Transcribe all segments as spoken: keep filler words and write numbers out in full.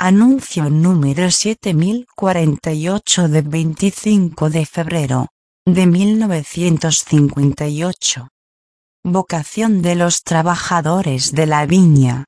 Anuncio número siete mil cuarenta y ocho de veinticinco de febrero de mil novecientos cincuenta y ocho. Vocación de los trabajadores de la viña.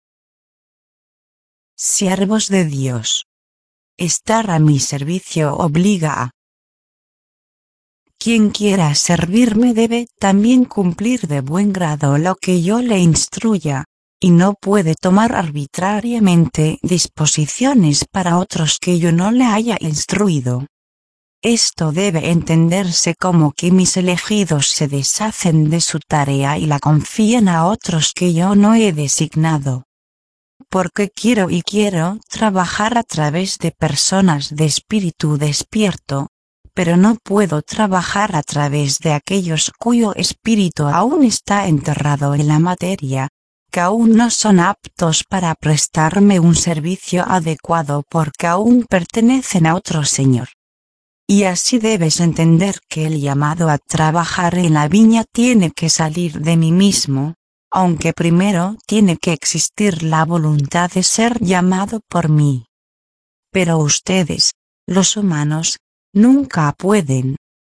Siervos de Dios. Estar a mi servicio obliga a. Quien quiera servirme debe también cumplir de buen grado lo que yo le instruya, y no puede tomar arbitrariamente disposiciones para otros que yo no le haya instruido. Esto debe entenderse como que mis elegidos se deshacen de su tarea y la confían a otros que yo no he designado. Porque quiero y quiero trabajar a través de personas de espíritu despierto, pero no puedo trabajar a través de aquellos cuyo espíritu aún está enterrado en la materia, que aún no son aptos para prestarme un servicio adecuado porque aún pertenecen a otro Señor. Y así debes entender que el llamado a trabajar en la viña tiene que salir de mí mismo, aunque primero tiene que existir la voluntad de ser llamado por mí. Pero ustedes, los humanos, nunca pueden.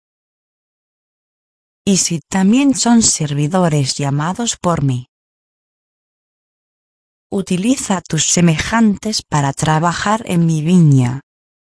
Y si también son servidores llamados por mí, utiliza tus semejantes para trabajar en mi viña.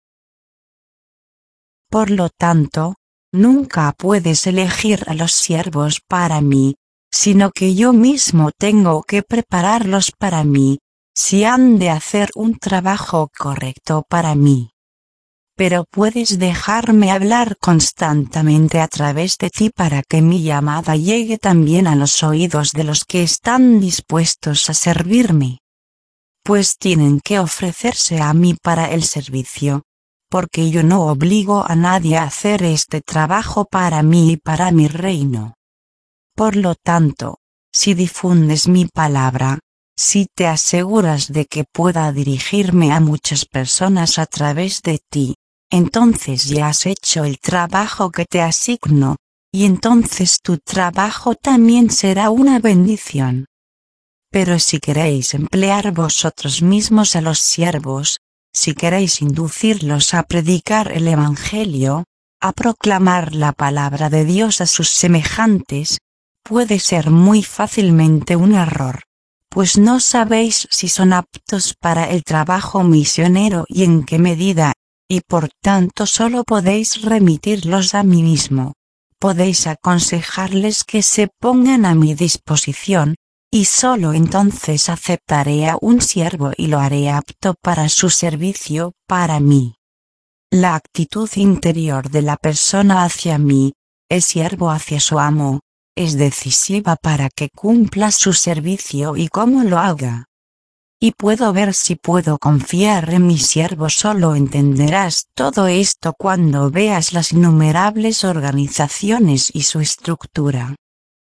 Por lo tanto, nunca puedes elegir a los siervos para mí, sino que yo mismo tengo que prepararlos para mí, si han de hacer un trabajo correcto para mí. Pero puedes dejarme hablar constantemente a través de ti para que mi llamada llegue también a los oídos de los que están dispuestos a servirme. Pues tienen que ofrecerse a mí para el servicio, porque yo no obligo a nadie a hacer este trabajo para mí y para mi reino. Por lo tanto, si difundes mi palabra, si te aseguras de que pueda dirigirme a muchas personas a través de ti, entonces ya has hecho el trabajo que te asigno, y entonces tu trabajo también será una bendición. Pero si queréis emplear vosotros mismos a los siervos, si queréis inducirlos a predicar el Evangelio, a proclamar la palabra de Dios a sus semejantes, puede ser muy fácilmente un error, pues no sabéis si son aptos para el trabajo misionero y en qué medida, y por tanto solo podéis remitirlos a mí mismo. Podéis aconsejarles que se pongan a mi disposición, y solo entonces aceptaré a un siervo y lo haré apto para su servicio para mí. La actitud interior de la persona hacia mí, el siervo hacia su amo, es decisiva para que cumpla su servicio y cómo lo haga. Y puedo ver si puedo confiar en mi siervo. Solo entenderás todo esto cuando veas las innumerables organizaciones y su estructura.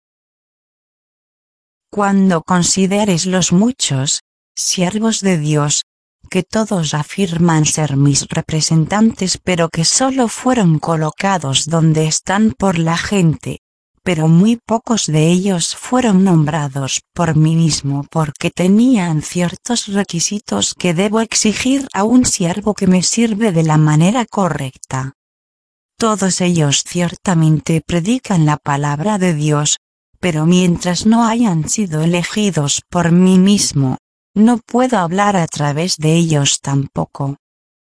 Cuando consideres los muchos siervos de Dios, que todos afirman ser mis representantes pero que solo fueron colocados donde están por la gente, pero muy pocos de ellos fueron nombrados por mí mismo porque tenían ciertos requisitos que debo exigir a un siervo que me sirve de la manera correcta. Todos ellos ciertamente predican la palabra de Dios, pero mientras no hayan sido elegidos por mí mismo, no puedo hablar a través de ellos tampoco.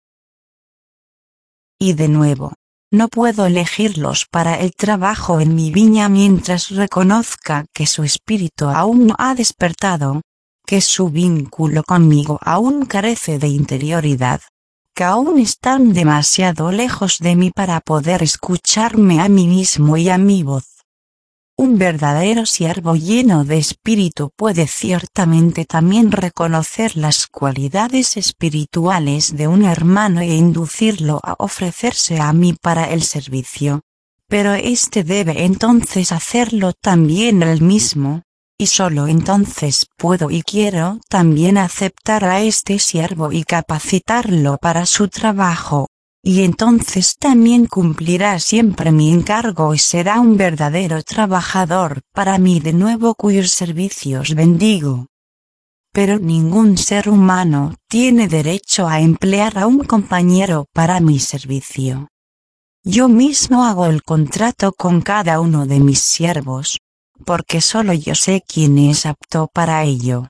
Y de nuevo, no puedo elegirlos para el trabajo en mi viña mientras reconozca que su espíritu aún no ha despertado, que su vínculo conmigo aún carece de interioridad, que aún están demasiado lejos de mí para poder escucharme a mí mismo y a mi voz. Un verdadero siervo lleno de espíritu puede ciertamente también reconocer las cualidades espirituales de un hermano e inducirlo a ofrecerse a mí para el servicio, pero éste debe entonces hacerlo también él mismo, y solo entonces puedo y quiero también aceptar a este siervo y capacitarlo para su trabajo. Y entonces también cumplirá siempre mi encargo y será un verdadero trabajador para mí de nuevo cuyos servicios bendigo. pero ningún ser humano tiene derecho a emplear a un compañero para mi servicio. Yo mismo hago el contrato con cada uno de mis siervos, porque solo yo sé quién es apto para ello.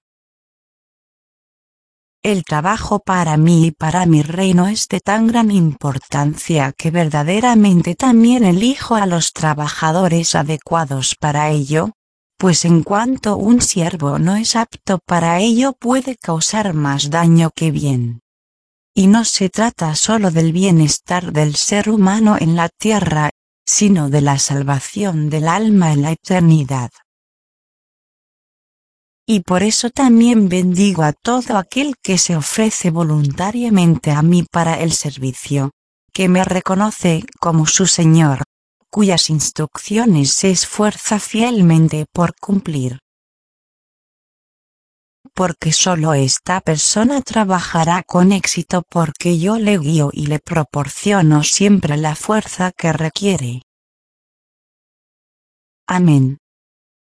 El trabajo para mí y para mi reino es de tan gran importancia que verdaderamente también elijo a los trabajadores adecuados para ello, pues en cuanto un siervo no es apto para ello puede causar más daño que bien. Y no se trata solo del bienestar del ser humano en la tierra, sino de la salvación del alma en la eternidad. Y por eso también bendigo a todo aquel que se ofrece voluntariamente a mí para el servicio, que me reconoce como su Señor, cuyas instrucciones se esfuerza fielmente por cumplir. Porque solo esta persona trabajará con éxito porque yo le guío y le proporciono siempre la fuerza que requiere. Amén.